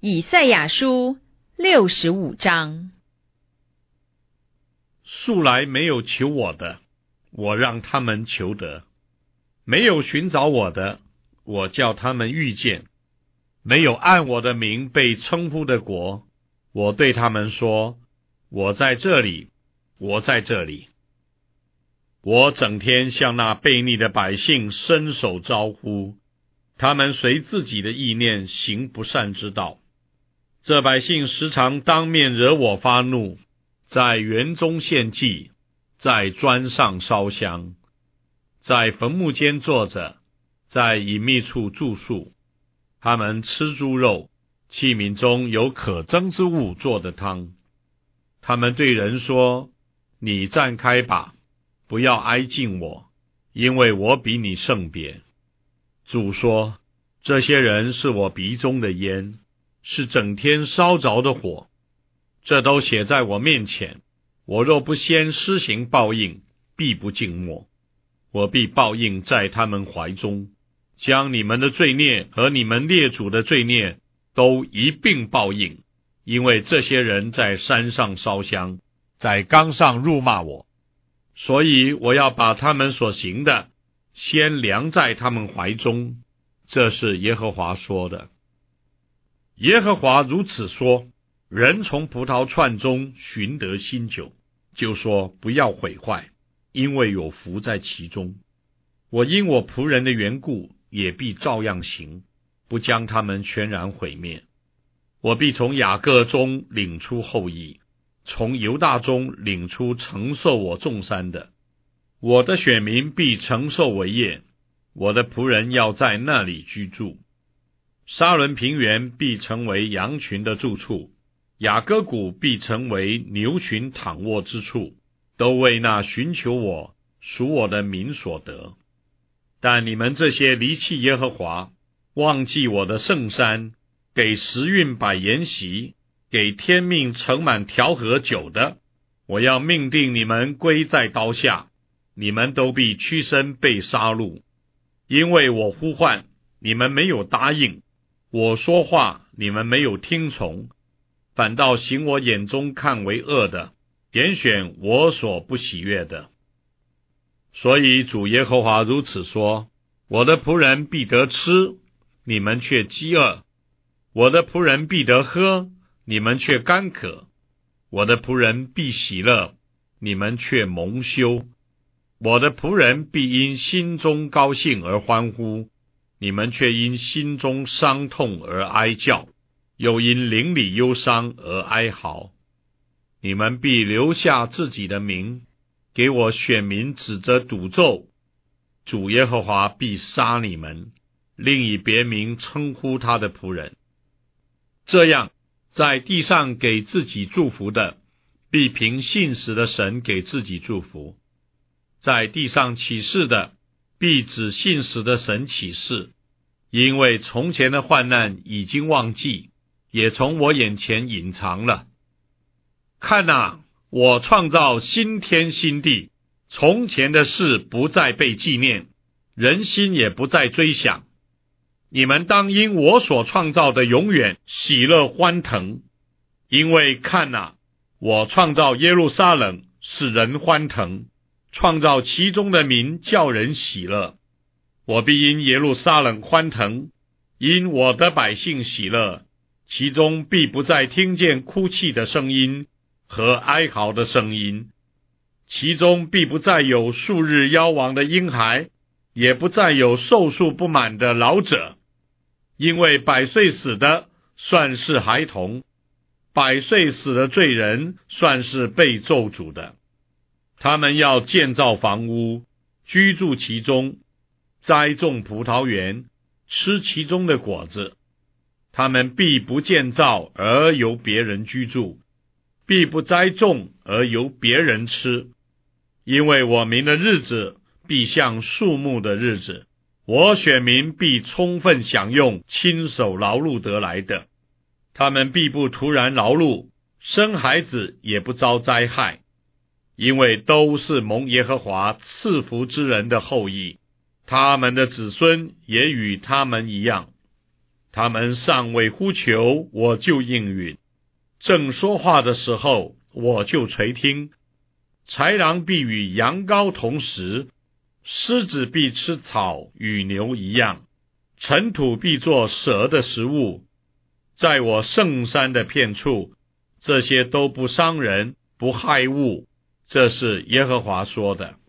以赛亚书65章。 素来没有求我的，我让他们求得；没有寻找我的，我叫他们遇见；没有按我的名被称呼的国，我对他们说：我在这里，我在这里。我整天向那悖逆的百姓伸手招呼，他们随自己的意念行不善之道。这百姓时常当面惹我发怒，在园中献祭，在砖上烧香，在坟墓间坐着，在隐秘处住宿。他们吃猪肉，器皿中有可憎之物做的汤。他们对人说：你站开吧，不要挨近我，因为我比你圣别。主说：这些人是我鼻中的烟，是整天烧着的火，这都写在我面前。我若不先施行报应，必不静默。我必报应在他们怀中，将你们的罪孽和你们列祖的罪孽都一并报应，因为这些人在山上烧香，在冈上辱骂我。所以我要把他们所行的先量在他们怀中，这是耶和华说的。耶和华如此说：人从葡萄串中寻得新酒，就说不要毁坏，因为有福在其中。我因我仆人的缘故，也必照样行，不将他们全然毁灭。我必从雅各中领出后裔，从犹大中领出承受我众山的。我的选民必承受为业，我的仆人要在那里居住。沙伦平原必成为羊群的住处，雅各谷必成为牛群躺卧之处，都为那寻求我、属我的民所得。但你们这些离弃耶和华、忘记我的圣山、给时运摆筵席、给天命盛满调和酒的，我要命定你们归在刀下，你们都必屈身被杀戮。因为我呼唤，你们没有答应；我说话，你们没有听从，反倒行我眼中看为恶的，拣选我所不喜悦的。所以主耶和华如此说：我的仆人必得吃，你们却饥饿；我的仆人必得喝，你们却干渴；我的仆人必喜乐，你们却蒙羞；我的仆人必因心中高兴而欢呼，你们却因心中伤痛而哀叫，又因灵里忧伤而哀嚎。你们必留下自己的名，给我选民指着赌咒，主耶和华必杀你们，另以别名称呼他的仆人。这样，在地上给自己祝福的，必凭信实的神给自己祝福；在地上起誓的，必指信实的神起誓。因为从前的患难已经忘记，也从我眼前隐藏了。看哪，我创造新天新地，从前的事不再被纪念，人心也不再追想。你们当因我所创造的永远喜乐欢腾，因为看哪，我创造耶路撒冷使人欢腾，创造其中的民叫人喜乐。我必因耶路撒冷欢腾，因我的百姓喜乐，其中必不再听见哭泣的声音和哀嚎的声音，其中必不再有数日夭亡的婴孩，也不再有寿数不满的老者。因为100岁死的算是孩童，100岁死的罪人算是被咒诅的。他们要建造房屋，居住其中，栽种葡萄园，吃其中的果子。他们必不建造而由别人居住，必不栽种而由别人吃。因为我民的日子必像树木的日子，我选民必充分享用亲手劳碌得来的。他们必不突然劳碌，生孩子也不遭灾害，因为都是蒙耶和华赐福之人的后裔，他们的子孙也与他们一样。 他们尚未呼求，我就应允；正说话的时候，我就垂听。豺狼必与羊羔同食，狮子必吃草，与牛一样。尘土必作蛇的食物。在我圣山的遍处，这些都不伤人，不害物。这是耶和华说的。